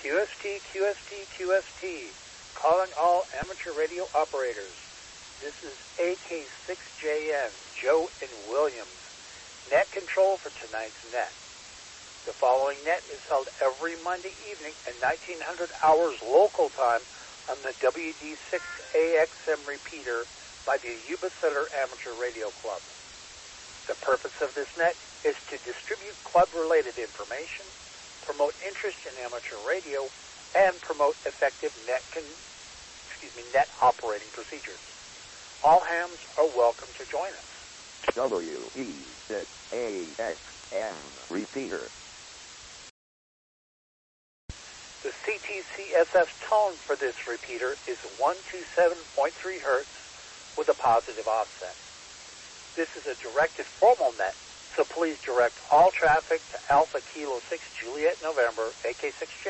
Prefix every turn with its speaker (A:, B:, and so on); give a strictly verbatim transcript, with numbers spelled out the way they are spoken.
A: Q S T, Q S T, Q S T, calling all amateur radio operators. This is A K six J N, Joe and Williams, net control for tonight's net. The following net is held every Monday evening at nineteen hundred hours local time on the W D six A X M repeater by the Yuba Center Amateur Radio Club. The purpose of this net is to distribute club-related information, promote interest in amateur radio, and promote effective net con- excuse me, net operating procedures. All hams are welcome to join us.
B: W E six A X M repeater.
A: The C T C S F tone for this repeater is one twenty-seven point three hertz with a positive offset. This is a directed formal net, so please direct all traffic to Alpha Kilo six Juliet November, A K six J